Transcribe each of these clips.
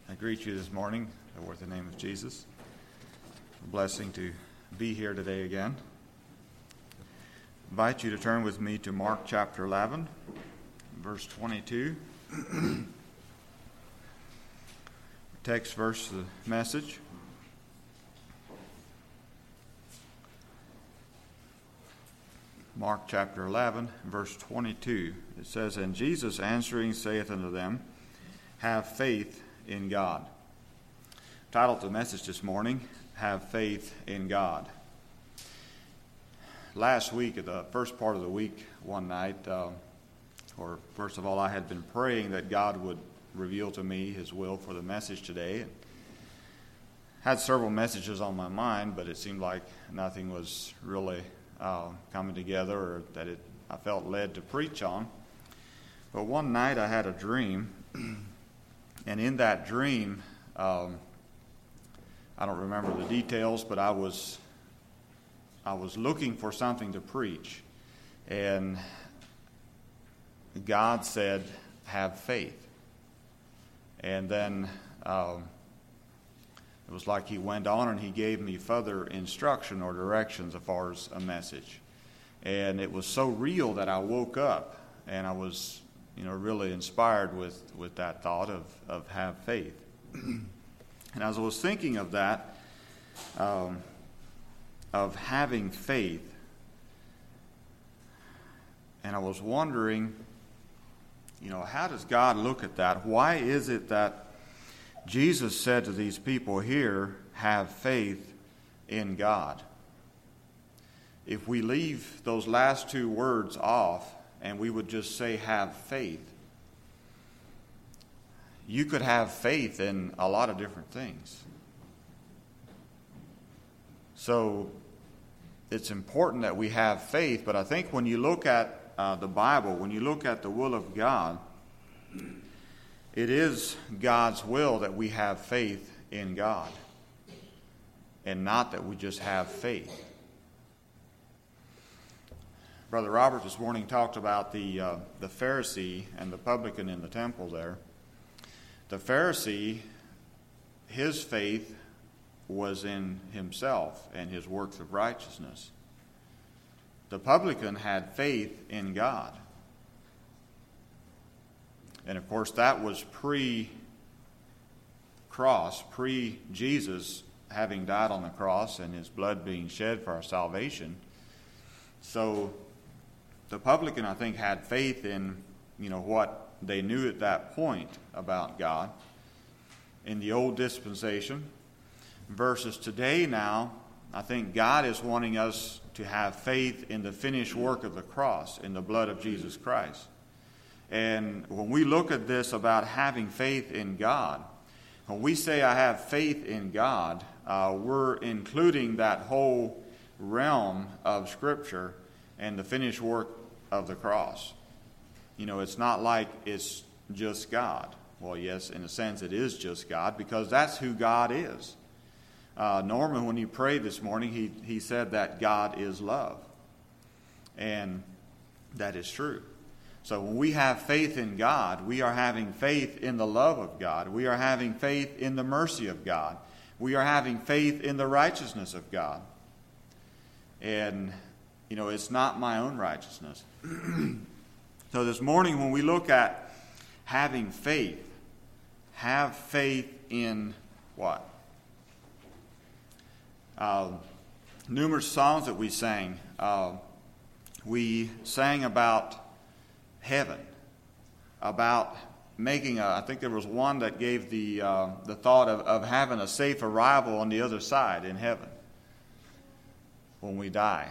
I greet you this morning in the name of Jesus. It's a blessing to be here today again. I invite you to turn with me to Mark chapter 11, verse 22. Text verse of the message. Mark chapter 11, verse 22. It says, "And Jesus answering saith unto them, Have faith in God." Title of the message this morning, Have Faith in God. Last week, at the first part of the week, one night, first of all, I had been praying that God would reveal to me His will for the message today. And had several messages on my mind, but it seemed like nothing was really coming together, or that I felt led to preach on. But one night I had a dream, and in that dream, I don't remember the details, but I was looking for something to preach, and God said, "Have faith." And then it was like He went on and He gave me further instruction or directions as far as a message. And it was so real that I woke up and I was, really inspired with that thought of have faith. And as I was thinking of that, of having faith, and I was wondering, how does God look at that? Why is it that Jesus said to these people here, have faith in God? If we leave those last two words off and we would just say have faith, you could have faith in a lot of different things. So it's important that we have faith, but I think when you look at the Bible, when you look at the will of God, it is God's will that we have faith in God, and not that we just have faith. Brother Robert this morning talked about the Pharisee and the publican in the temple there. The Pharisee, his faith was in himself and his works of righteousness. The publican had faith in God. And of course, that was pre-cross, pre-Jesus having died on the cross and His blood being shed for our salvation. So the publican, I think, had faith in, what they knew at that point about God in the old dispensation. Versus today now, I think God is wanting us to have faith in the finished work of the cross, in the blood of Jesus Christ. And when we look at this about having faith in God, when we say I have faith in God, we're including that whole realm of Scripture and the finished work of the cross. It's not like it's just God. Well, yes, in a sense it is just God, because that's who God is. Norman, when he prayed this morning, he said that God is love. And that is true. So when we have faith in God, we are having faith in the love of God. We are having faith in the mercy of God. We are having faith in the righteousness of God. And, it's not my own righteousness. So this morning when we look at having faith, have faith in what? Numerous songs that we sang. We sang about heaven, about making I think there was one that gave the thought of having a safe arrival on the other side in heaven when we die.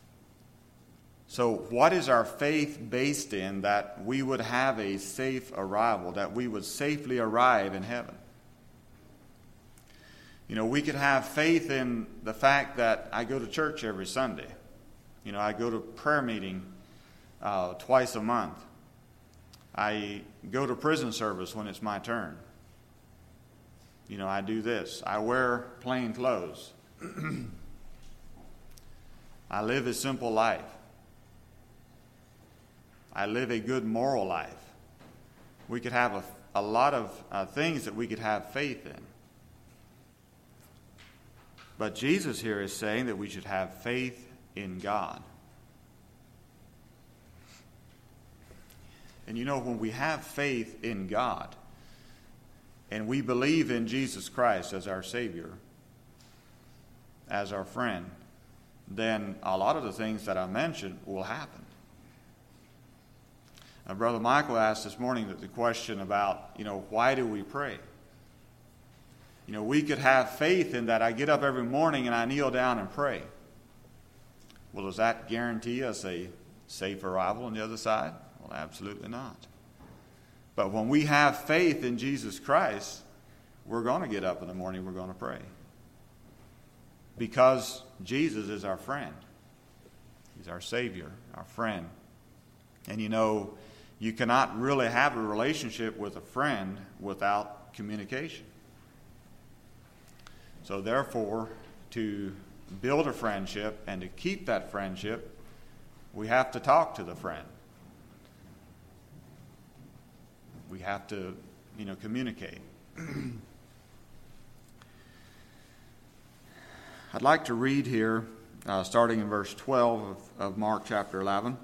So what is our faith based in, that we would have a safe arrival, that we would safely arrive in heaven? We could have faith in the fact that I go to church every Sunday. I go to prayer meeting twice a month. I go to prison service when it's my turn. I do this. I wear plain clothes. I live a simple life. I live a good moral life. We could have a lot of things that we could have faith in. But Jesus here is saying that we should have faith in God. And when we have faith in God, and we believe in Jesus Christ as our Savior, as our friend, then a lot of the things that I mentioned will happen. Brother Michael asked this morning the question about, why do we pray? We could have faith in that I get up every morning and I kneel down and pray. Well, does that guarantee us a safe arrival on the other side? Well, absolutely not. But when we have faith in Jesus Christ, we're going to get up in the morning, we're going to pray. Because Jesus is our friend. He's our Savior, our friend. And you cannot really have a relationship with a friend without communication. So therefore, to build a friendship and to keep that friendship, we have to talk to the friend. We have to, communicate. I'd like to read here, starting in verse 12 of Mark chapter 11.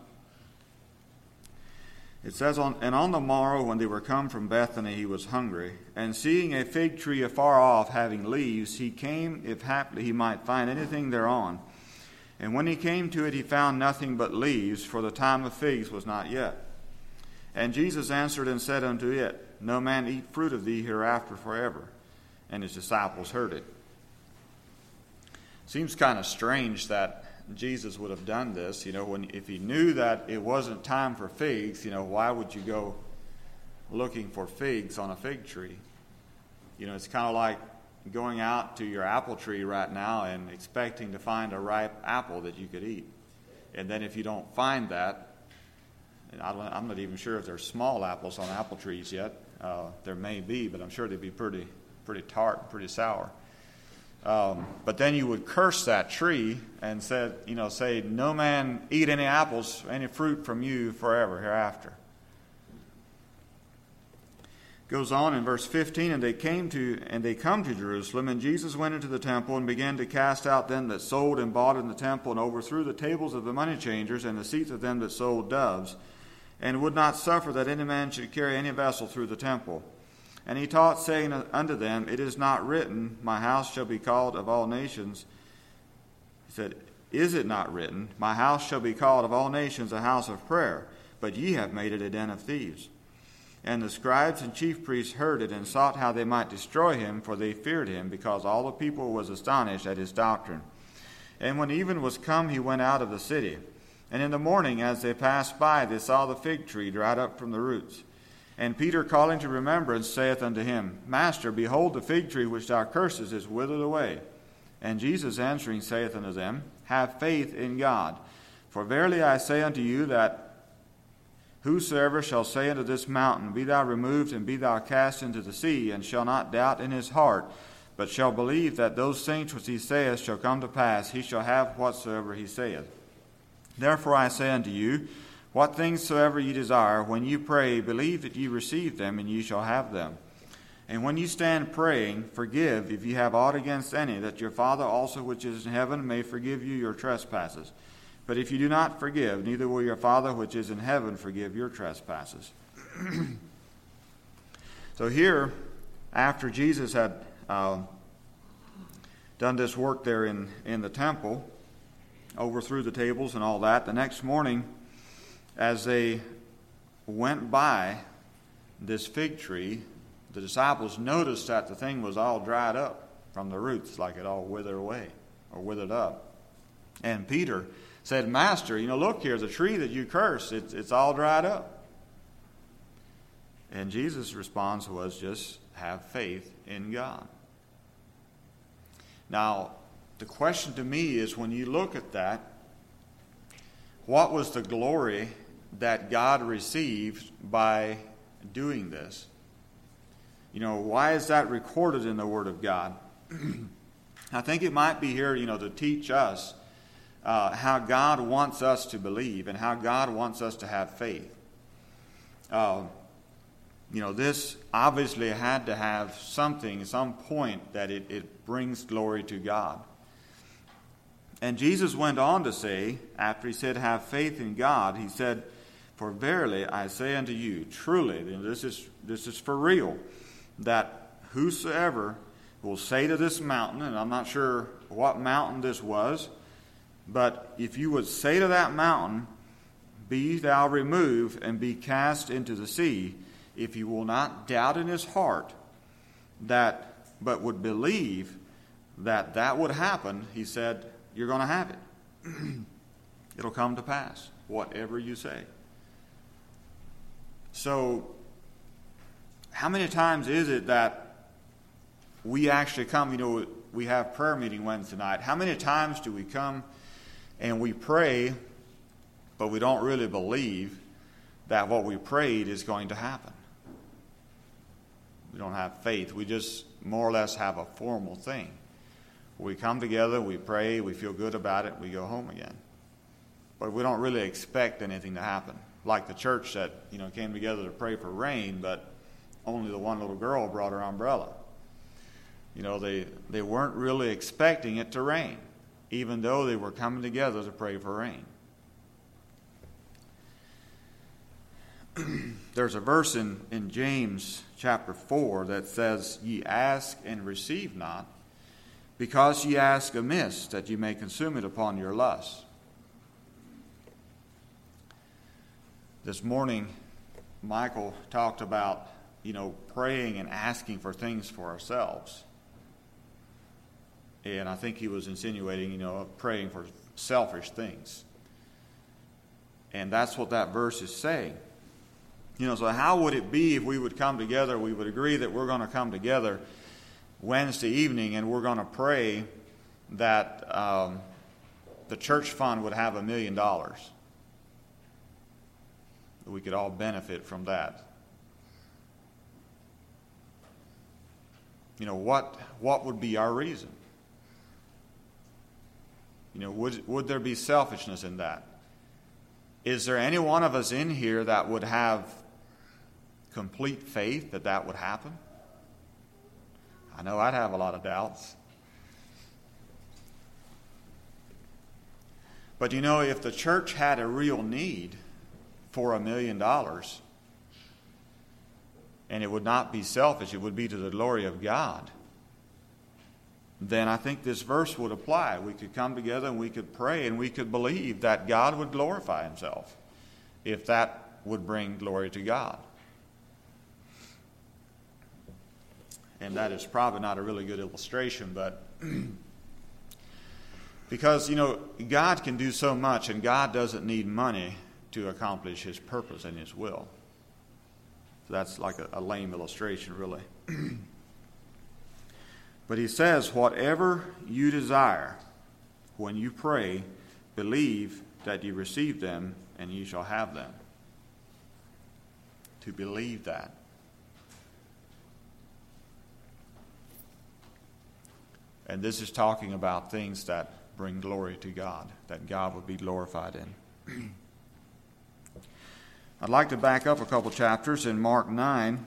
It says, And on the morrow when they were come from Bethany, he was hungry. And seeing a fig tree afar off having leaves, he came, if haply he might find anything thereon. And when he came to it, he found nothing but leaves, for the time of figs was not yet. And Jesus answered and said unto it, No man eat fruit of thee hereafter forever. And his disciples heard it. Seems kind of strange that Jesus would have done this. If he knew that it wasn't time for figs, why would you go looking for figs on a fig tree? It's kind of like going out to your apple tree right now and expecting to find a ripe apple that you could eat. And then if you don't find that, I'm not even sure if there's small apples on apple trees yet. There may be, but I'm sure they'd be pretty tart, pretty sour. But then you would curse that tree and say, no man eat any apples, any fruit from you forever hereafter. Goes on in verse 15, and they come to Jerusalem, and Jesus went into the temple and began to cast out them that sold and bought in the temple, and overthrew the tables of the money changers and the seats of them that sold doves, and would not suffer that any man should carry any vessel through the temple. And he taught, saying unto them, It is not written, My house shall be called of all nations. He said, Is it not written, My house shall be called of all nations a house of prayer? But ye have made it a den of thieves. And the scribes and chief priests heard it, and sought how they might destroy him, for they feared him, because all the people was astonished at his doctrine. And when even was come, he went out of the city. And in the morning, as they passed by, they saw the fig tree dried up from the roots. And Peter, calling to remembrance, saith unto him, Master, behold, the fig tree which thou cursest is withered away. And Jesus answering saith unto them, Have faith in God. For verily I say unto you that whosoever shall say unto this mountain, Be thou removed, and be thou cast into the sea, and shall not doubt in his heart, but shall believe that those things which he saith shall come to pass, he shall have whatsoever he saith. Therefore I say unto you, what things soever ye desire, when ye pray, believe that ye receive them, and ye shall have them. And when ye stand praying, forgive if ye have aught against any, that your Father also which is in heaven may forgive you your trespasses. But if you do not forgive, neither will your Father which is in heaven forgive your trespasses. So here, after Jesus had done this work there in the temple, overthrew the tables and all that, the next morning, as they went by this fig tree, the disciples noticed that the thing was all dried up from the roots, like it all withered away or withered up. And Peter said, Master, look here, the tree that you cursed, it's all dried up. And Jesus' response was just, have faith in God. Now, the question to me is, when you look at that, what was the glory that God received by doing this? Why is that recorded in the Word of God? I think it might be here, to teach us how God wants us to believe and how God wants us to have faith. this obviously had to have something, some point that it brings glory to God. And Jesus went on to say, after he said, have faith in God, he said, for verily I say unto you, truly, and this is for real, that whosoever will say to this mountain, and I'm not sure what mountain this was, but if you would say to that mountain, be thou removed and be cast into the sea, if you will not doubt in his heart, but would believe that would happen, he said, you're going to have it. It'll come to pass, whatever you say. So, how many times is it that we actually come, we have prayer meeting Wednesday night. How many times do we come and we pray, but we don't really believe that what we prayed is going to happen? We don't have faith. We just more or less have a formal thing. We come together, we pray, we feel good about it, we go home again. But we don't really expect anything to happen. Like the church that, came together to pray for rain, but only the one little girl brought her umbrella. They weren't really expecting it to rain, even though they were coming together to pray for rain. There's a verse in James chapter 4 that says, ye ask and receive not, because ye ask amiss, that ye may consume it upon your lust. This morning, Michael talked about, praying and asking for things for ourselves. And I think he was insinuating, praying for selfish things. And that's what that verse is saying. So how would it be if we would come together, we would agree that we're going to come together Wednesday evening and we're going to pray that the church fund would have $1 million. We could all benefit from that. What would be our reason? Would there be selfishness in that? Is there any one of us in here that would have complete faith that would happen? I know I'd have a lot of doubts. But if the church had a real need for $1 million, and it would not be selfish, it would be to the glory of God, then I think this verse would apply. We could come together and we could pray and we could believe that God would glorify himself if that would bring glory to God. And that is probably not a really good illustration, but because, God can do so much, and God doesn't need money to accomplish his purpose and his will. So that's like a lame illustration, really. But he says, whatever you desire, when you pray, believe that you receive them, and you shall have them. To believe that. And this is talking about things that bring glory to God, that God would be glorified in. I'd like to back up a couple chapters in Mark 9.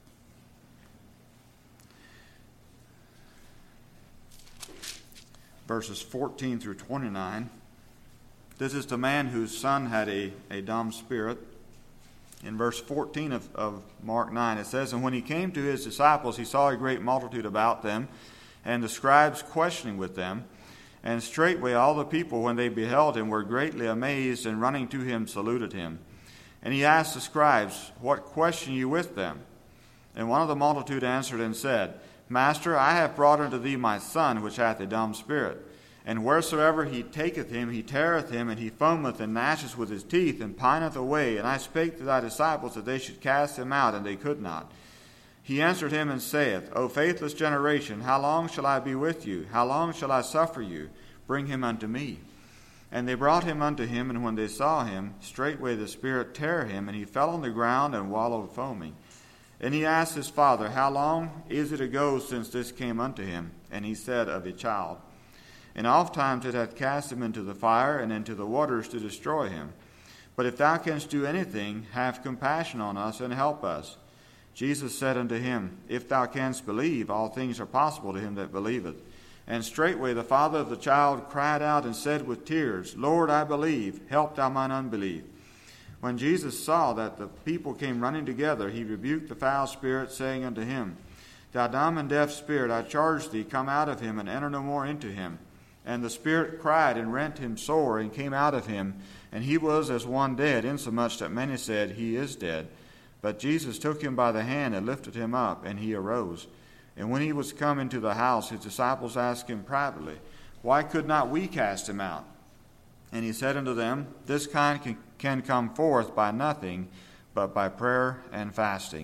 Verses 14 through 29. This is the man whose son had a dumb spirit. In verse 14 of Mark 9, it says, and when he came to his disciples, he saw a great multitude about them, and the scribes questioning with them. And straightway all the people, when they beheld him, were greatly amazed, and running to him saluted him. And he asked the scribes, what question ye with them? And one of the multitude answered and said, Master, I have brought unto thee my son, which hath a dumb spirit. And wheresoever he taketh him, he teareth him, and he foameth and gnasheth with his teeth, and pineth away. And I spake to thy disciples that they should cast him out, and they could not. He answered him and saith, O faithless generation, how long shall I be with you? How long shall I suffer you? Bring him unto me. And they brought him unto him, and when they saw him, straightway the spirit tare him, and he fell on the ground and wallowed foaming. And he asked his father, How long is it ago since this came unto him? And he said, Of a child. And ofttimes it hath cast him into the fire and into the waters to destroy him. But if thou canst do anything, have compassion on us and help us. Jesus said unto him, If thou canst believe, all things are possible to him that believeth. And straightway the father of the child cried out and said with tears, Lord, I believe, help thou mine unbelief. When Jesus saw that the people came running together, he rebuked the foul spirit, saying unto him, Thou dumb and deaf spirit, I charge thee, come out of him, and enter no more into him. And the spirit cried and rent him sore, and came out of him, and he was as one dead, insomuch that many said, He is dead. But Jesus took him by the hand and lifted him up, and he arose. And when he was come into the house, his disciples asked him privately, Why could not we cast him out? And he said unto them, This kind can come forth by nothing, but by prayer and fasting.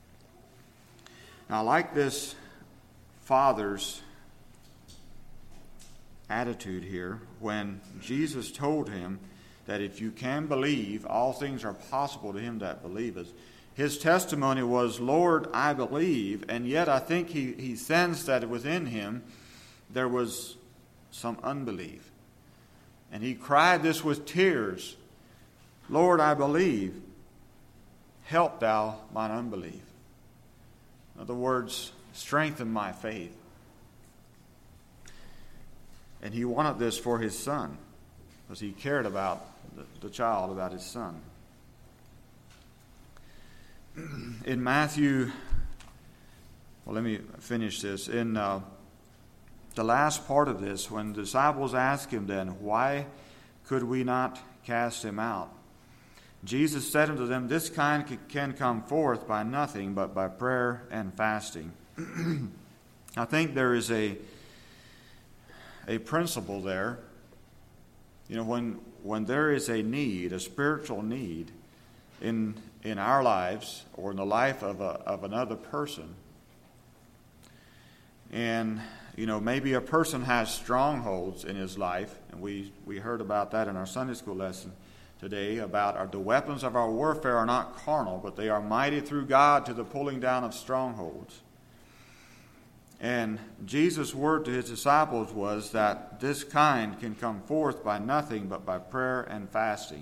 Now, like this father's attitude here, when Jesus told him that if you can believe, all things are possible to him that believeth, his testimony was, Lord, I believe, and yet I think he sensed that within him there was some unbelief. And he cried this with tears, Lord, I believe, help thou mine unbelief. In other words, strengthen my faith. And he wanted this for his son, because he cared about the child, about his son. In Matthew, well, let me finish this. In the last part of this, when the disciples asked him then, Why could we not cast him out? Jesus said unto them, This kind can come forth by nothing but by prayer and fasting. I think there is a principle there. You know, when there is a need, a spiritual need in our lives or in the life of another person, and you know, maybe a person has strongholds in his life, and we heard about that in our Sunday school lesson today, about the weapons of our warfare are not carnal, but they are mighty through God to the pulling down of strongholds. And Jesus' word to his disciples was that this kind can come forth by nothing but by prayer and fasting.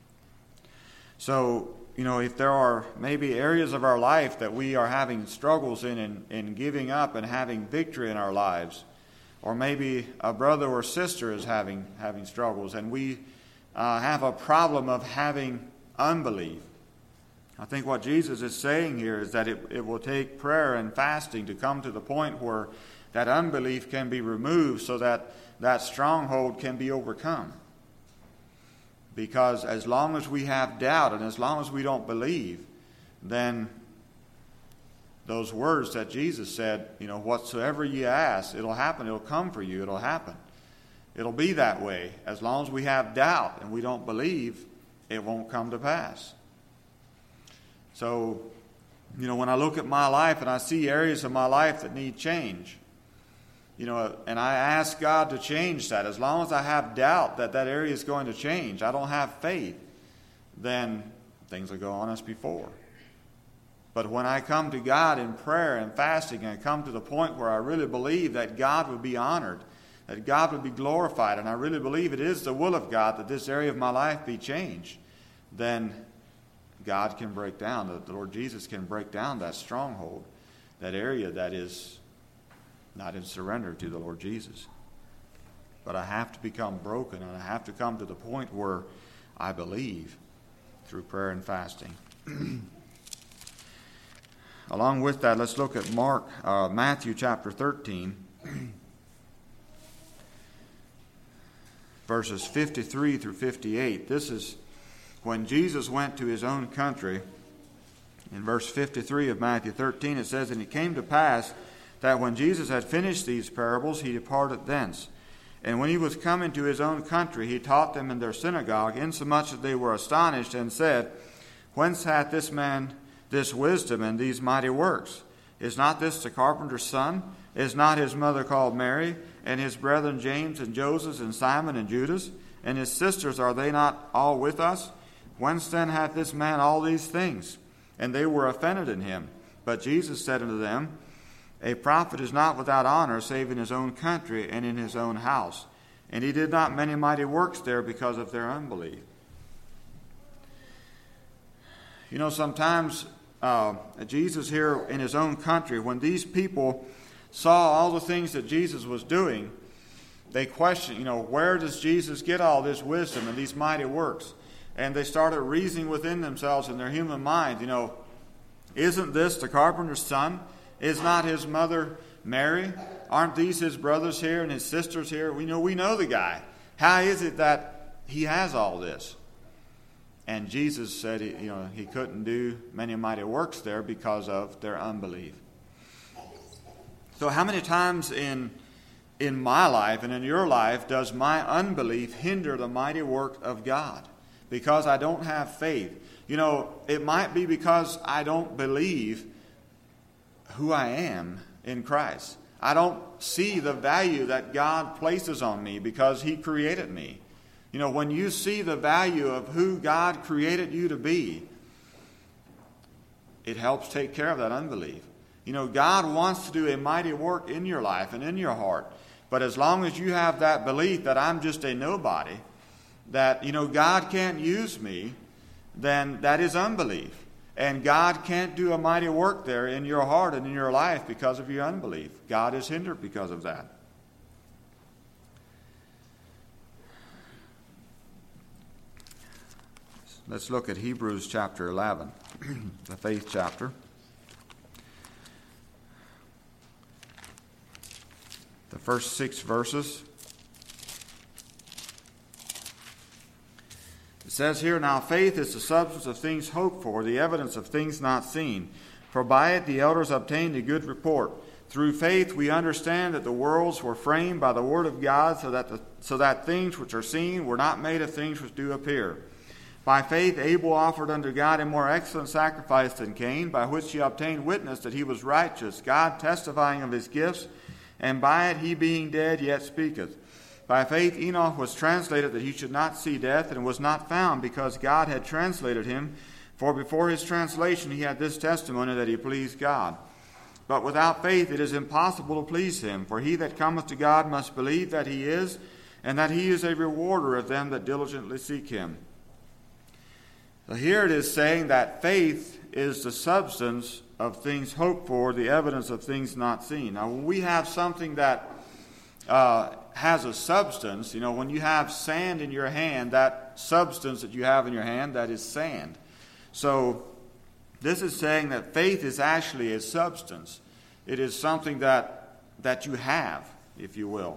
So, you know, if there are maybe areas of our life that we are having struggles in giving up and having victory in our lives, or maybe a brother or sister is having struggles, and we have a problem of having unbelief, I think what Jesus is saying here is that it will take prayer and fasting to come to the point where that unbelief can be removed so that that stronghold can be overcome. Because as long as we have doubt and as long as we don't believe, then those words that Jesus said, you know, whatsoever ye ask, it'll happen, it'll come for you, it'll happen. It'll be that way. As long as we have doubt and we don't believe, it won't come to pass. So, you know, when I look at my life and I see areas of my life that need change, you know, and I ask God to change that, as long as I have doubt that that area is going to change, I don't have faith, then things will go on as before. But when I come to God in prayer and fasting and come to the point where I really believe that God would be honored, that God would be glorified, and I really believe it is the will of God that this area of my life be changed, then God can break down, the Lord Jesus can break down that stronghold, that area that is not in surrender to the Lord Jesus. But I have to become broken, and I have to come to the point where I believe through prayer and fasting. Along with that, let's look at Matthew chapter 13, verses 53 through 58. This is when Jesus went to his own country. In verse 53 of Matthew 13, it says, And it came to pass that when Jesus had finished these parables, he departed thence. And when he was come into his own country, he taught them in their synagogue, insomuch that they were astonished, and said, Whence hath this man this wisdom and these mighty works? Is not this the carpenter's son? Is not his mother called Mary? And his brethren James and Joseph and Simon and Judas? And his sisters, are they not all with us? Whence then hath this man all these things? And they were offended in him. But Jesus said unto them, A prophet is not without honor, save in his own country and in his own house. And he did not many mighty works there because of their unbelief. You know, sometimes Jesus here in his own country, when these people saw all the things that Jesus was doing, they questioned, where does Jesus get all this wisdom and these mighty works? And they started reasoning within themselves in their human mind, isn't this the carpenter's son? Is not his mother Mary? Aren't these his brothers here and his sisters here? We know the guy. How is it that he has all this? And Jesus said he couldn't do many mighty works there because of their unbelief. So how many times in my life and in your life does my unbelief hinder the mighty work of God? Because I don't have faith. It might be because I don't believe who I am in Christ. I don't see the value that God places on me because He created me. When you see the value of who God created you to be, it helps take care of that unbelief. God wants to do a mighty work in your life and in your heart. But as long as you have that belief that I'm just a nobody, that, God can't use me, then that is unbelief. And God can't do a mighty work there in your heart and in your life because of your unbelief. God is hindered because of that. Let's look at Hebrews chapter 11, the faith chapter. The first 6 verses. It says here, "Now faith is the substance of things hoped for, the evidence of things not seen. For by it the elders obtained a good report. Through faith we understand that the worlds were framed by the word of God, so that things which are seen were not made of things which do appear. By faith Abel offered unto God a more excellent sacrifice than Cain, by which he obtained witness that he was righteous, God testifying of his gifts, and by it he being dead yet speaketh. By faith Enoch was translated that he should not see death, and was not found, because God had translated him. For before his translation he had this testimony, that he pleased God. But without faith it is impossible to please him. For he that cometh to God must believe that he is, and that he is a rewarder of them that diligently seek him." So here it is saying that faith is the substance of things hoped for, the evidence of things not seen. Now, when we have something that has a substance, when you have sand in your hand, that substance that you have in your hand, that is sand. So this is saying that faith is actually a substance. It is something that you have, if you will.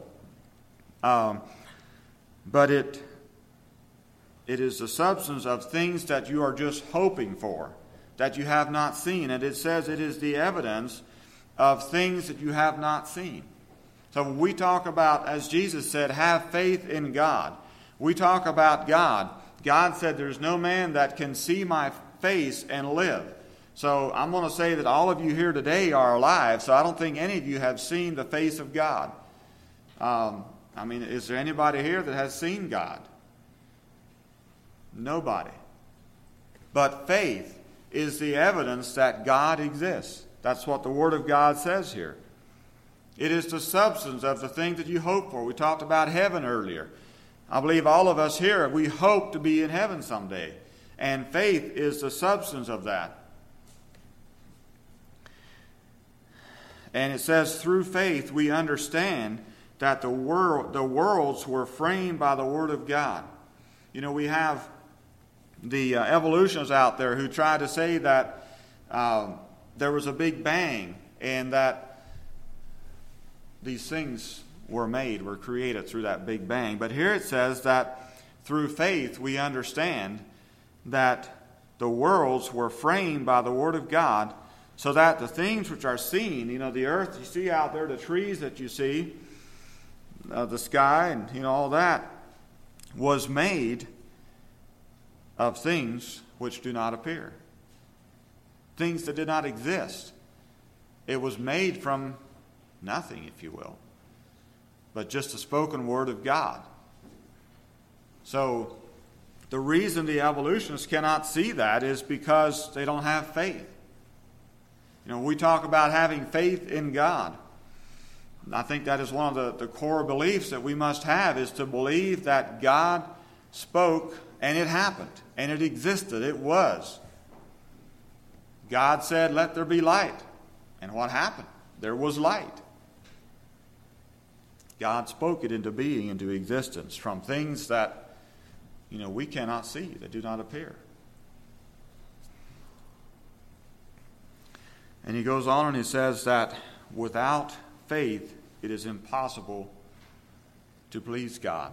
But it is the substance of things that you are just hoping for, that you have not seen. And it says it is the evidence of things that you have not seen. So when we talk about, as Jesus said, have faith in God, we talk about God. God said there's no man that can see my face and live. So I'm going to say that all of you here today are alive, so I don't think any of you have seen the face of God. Is there anybody here that has seen God? Nobody. But faith is the evidence that God exists. That's what the Word of God says here. It is the substance of the thing that you hope for. We talked about heaven earlier. I believe all of us here, we hope to be in heaven someday. And faith is the substance of that. And it says, through faith we understand that the worlds were framed by the Word of God. We have the evolutionists out there who try to say that there was a big bang and that these things were created through that big bang. But here it says that through faith we understand that the worlds were framed by the Word of God, so that the things which are seen, the earth you see out there, the trees that you see, the sky, and all that, was made of things which do not appear. Things that did not exist. It was made from nothing, if you will, but just a spoken word of God. So the reason the evolutionists cannot see that is because they don't have faith. We talk about having faith in God. I think that is one of the core beliefs that we must have, is to believe that God spoke and it happened and it existed. It was. God said, "Let there be light." And what happened? There was light. God spoke it into being, into existence, from things that, we cannot see, that do not appear. And he goes on and he says that without faith, it is impossible to please God.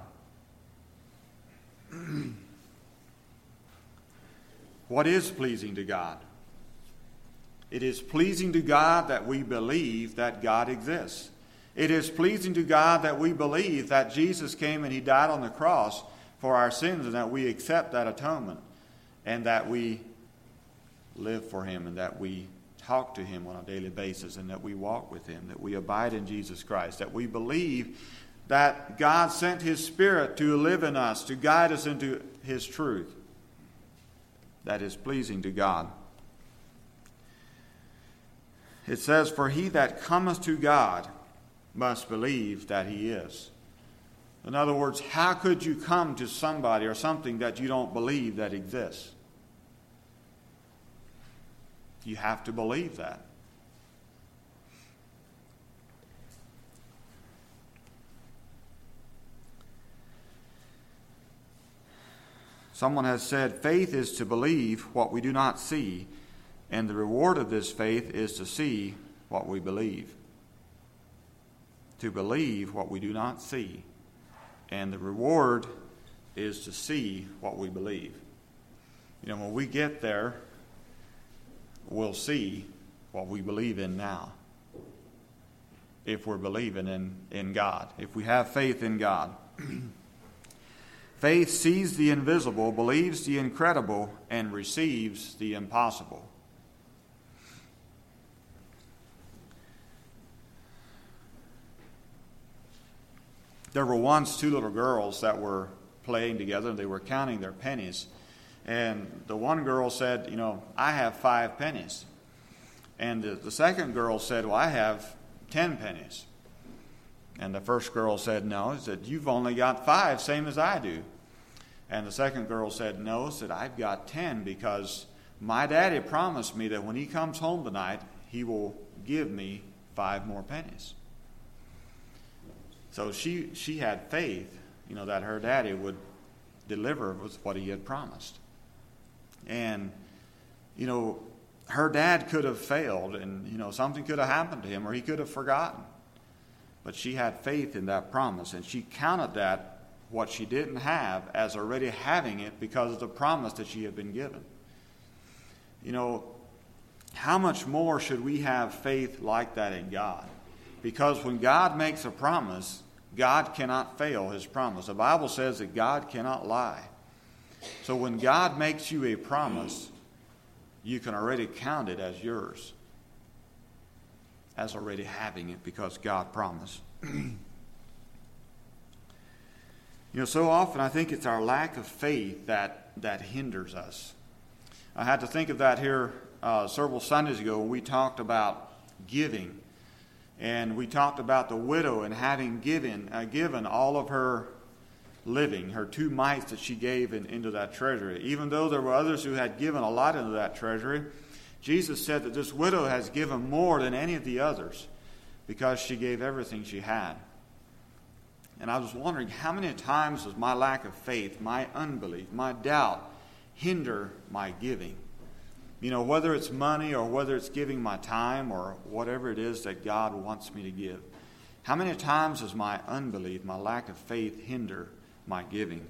What is pleasing to God? It is pleasing to God that we believe that God exists. It is pleasing to God that we believe that Jesus came and he died on the cross for our sins, and that we accept that atonement, and that we live for him, and that we talk to him on a daily basis, and that we walk with him, that we abide in Jesus Christ, that we believe that God sent his Spirit to live in us, to guide us into his truth. That is pleasing to God. It says, "For he that cometh to God must believe that he is." In other words, how could you come to somebody or something that you don't believe that exists? You have to believe that. Someone has said, faith is to believe what we do not see, and the reward of this faith is to see what we believe. To believe what we do not see, and the reward is to see what we believe. When we get there, we'll see what we believe in now. If we're believing in God, if we have faith in God. Faith sees the invisible, believes the incredible, and receives the impossible. There were once two little girls that were playing together, and they were counting their pennies. And the one girl said, I have 5 pennies. And the second girl said, well, I have 10 pennies. And the first girl said, no, said, you've only got 5, same as I do. And the second girl said, no, said, I've got 10 because my daddy promised me that when he comes home tonight, he will give me 5 more pennies. So she had faith, that her daddy would deliver with what he had promised. And, her dad could have failed and, something could have happened to him or he could have forgotten. But she had faith in that promise, and she counted that, what she didn't have, as already having it because of the promise that she had been given. How much more should we have faith like that in God? Because when God makes a promise, God cannot fail his promise. The Bible says that God cannot lie. So when God makes you a promise, you can already count it as yours, as already having it because God promised. So often I think it's our lack of faith that hinders us. I had to think of that here several Sundays ago when we talked about giving. And we talked about the widow and having given all of her living, her 2 mites that she gave into that treasury. Even though there were others who had given a lot into that treasury, Jesus said that this widow has given more than any of the others because she gave everything she had. And I was wondering, how many times does my lack of faith, my unbelief, my doubt hinder my giving? Whether it's money or whether it's giving my time or whatever it is that God wants me to give. How many times does my unbelief, my lack of faith hinder my giving?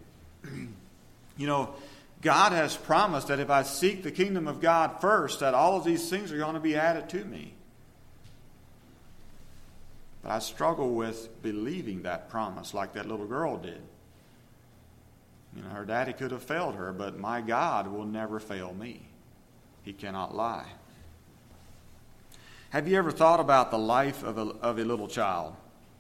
God has promised that if I seek the kingdom of God first, that all of these things are going to be added to me. But I struggle with believing that promise like that little girl did. Her daddy could have failed her, but my God will never fail me. He cannot lie. Have you ever thought about the life of a little child?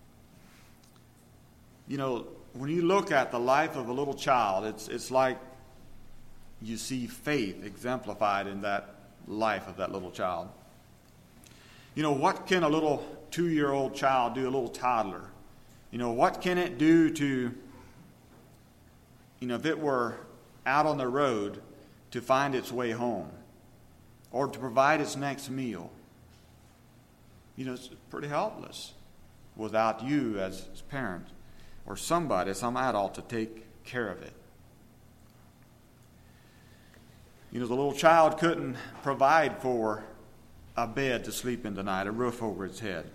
When you look at the life of a little child, it's like you see faith exemplified in that life of that little child. What can a little 2-year-old child do, a little toddler? What can it do to, if it were out on the road to find its way home? or to provide its next meal. It's pretty helpless without you as its parent or somebody, some adult to take care of it. The little child couldn't provide for a bed to sleep in tonight, a roof over its head.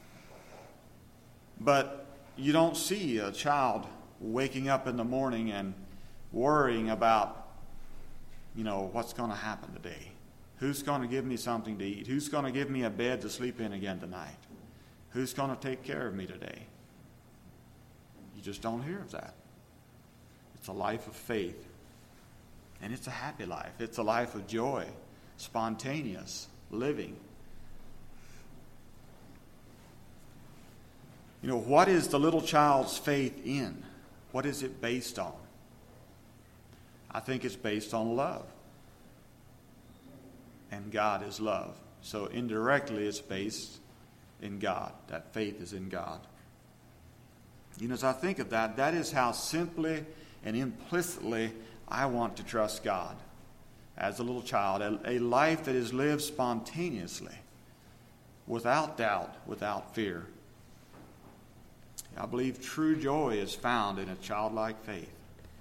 But you don't see a child waking up in the morning and worrying about, what's going to happen today. Who's going to give me something to eat? Who's going to give me a bed to sleep in again tonight? Who's going to take care of me today? You just don't hear of that. It's a life of faith. And it's a happy life. It's a life of joy, spontaneous living. What is the little child's faith in? What is it based on? I think it's based on love. And God is love. So indirectly it's based in God. That faith is in God. As I think of that, that is how simply and implicitly I want to trust God as a little child. A life that is lived spontaneously, without doubt, without fear. I believe true joy is found in a childlike faith.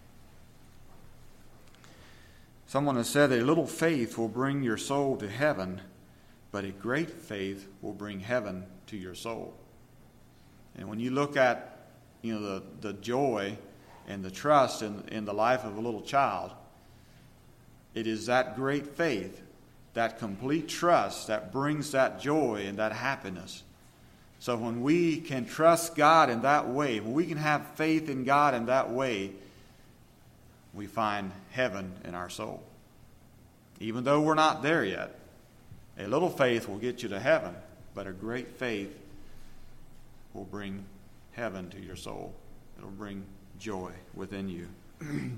Someone has said a little faith will bring your soul to heaven, but a great faith will bring heaven to your soul. And when you look at the joy and the trust in the life of a little child, it is that great faith, that complete trust that brings that joy and that happiness. So when we can trust God in that way, when we can have faith in God in that way, we find heaven in our soul. Even though we're not there yet, a little faith will get you to heaven, but a great faith will bring heaven to your soul. It'll bring joy within you. I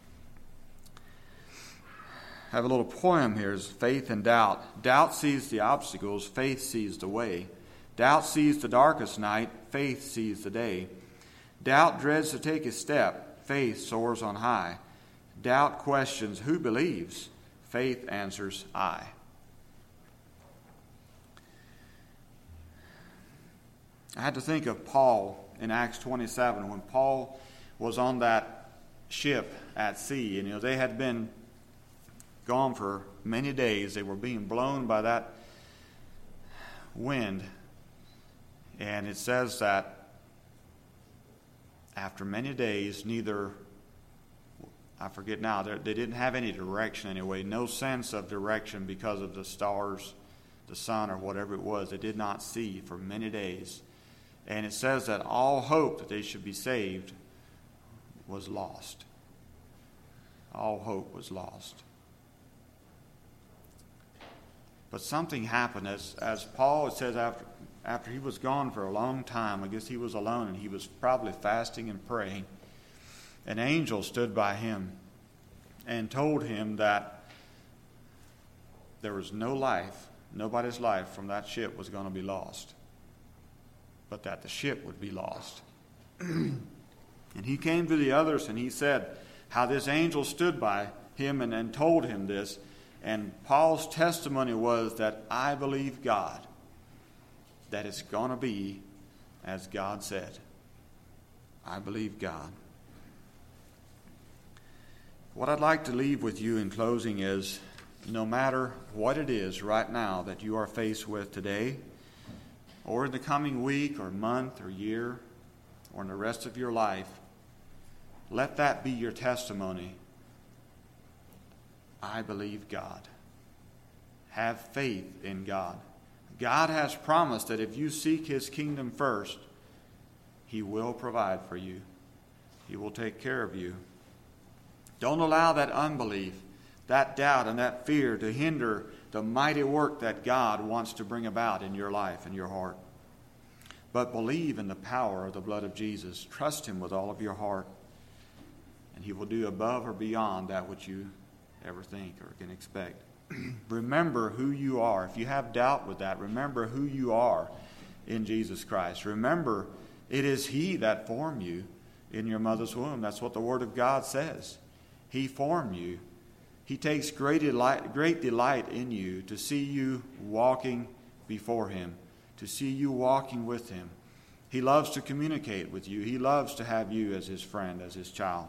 have a little poem here. It's Faith and Doubt. Doubt sees the obstacles, faith sees the way. Doubt sees the darkest night, faith sees the day. Doubt dreads to take a step, faith soars on high. Doubt questions who believes, faith answers I. I had to think of Paul in Acts 27 when Paul was on that ship at sea. And they had been gone for many days. They were being blown by that wind. And it says that after many days, I forget now, they didn't have any direction anyway, no sense of direction because of the stars, the sun, or whatever it was. They did not see for many days. And it says that all hope that they should be saved was lost. All hope was lost. But something happened as Paul, it says, after he was gone for a long time, I guess he was alone and he was probably fasting and praying. An angel stood by him and told him that there was no life, nobody's life from that ship was going to be lost, but that the ship would be lost. And he came to the others and he said how this angel stood by him and told him this. And Paul's testimony was that I believe God, that it's going to be as God said. I believe God. What I'd like to leave with you in closing is, no matter what it is right now that you are faced with today, or in the coming week or month or year, or in the rest of your life, let that be your testimony. I believe God. Have faith in God. God has promised that if you seek His kingdom first, He will provide for you. He will take care of you. Don't allow that unbelief, that doubt, and that fear to hinder the mighty work that God wants to bring about in your life and your heart. But believe in the power of the blood of Jesus. Trust Him with all of your heart, and He will do above or beyond that which you ever think or can expect. Remember who you are. If you have doubt with that, remember who you are in Jesus Christ. Remember, it is He that formed you in your mother's womb. That's what the Word of God says. He formed you. He takes great delight in you, to see you walking before him, to see you walking with him. He loves to communicate with you. He loves to have you as his friend, as his child.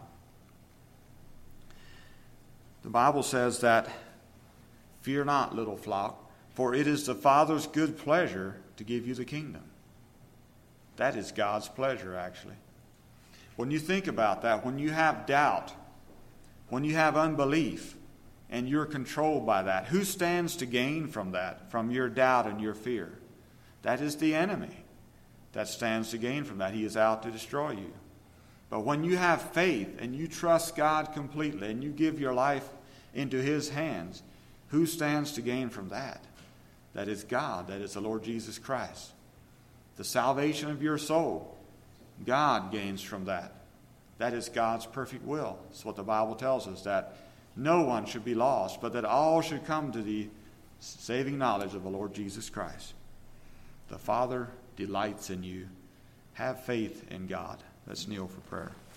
The Bible says that, "Fear not, little flock, for it is the Father's good pleasure to give you the kingdom." That is God's pleasure, actually. When you think about that, when you have doubt, when you have unbelief, and you're controlled by that, who stands to gain from that, from your doubt and your fear? That is the enemy that stands to gain from that. He is out to destroy you. But when you have faith and you trust God completely and you give your life into his hands, who stands to gain from that? That is God. That is the Lord Jesus Christ. The salvation of your soul, God gains from that. That is God's perfect will. That's what the Bible tells us, that no one should be lost, but that all should come to the saving knowledge of the Lord Jesus Christ. The Father delights in you. Have faith in God. Let's kneel for prayer.